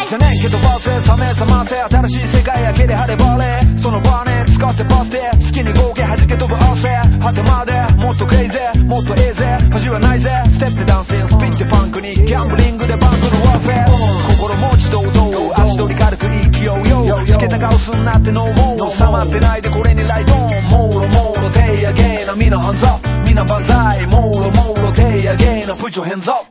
じゃねえけどバースへ冷め冷ませ新しい世界開けれ張れバレーそのバーね使ってバスで好きに合計弾け飛ぶ汗果てまでもっとクレイゼーもっとエーゼー恥はないぜステップダンシングスピッてファンクにギャンブリングでバンドのワーフェア心持ち堂々足取り軽く勢いよしけた顔すんなってノーモー収まってないでこれにライドオンモーロモーロ手上げなみんなハンズアップみんな万歳モーロモーロ手上げなプッチョヘンズアップ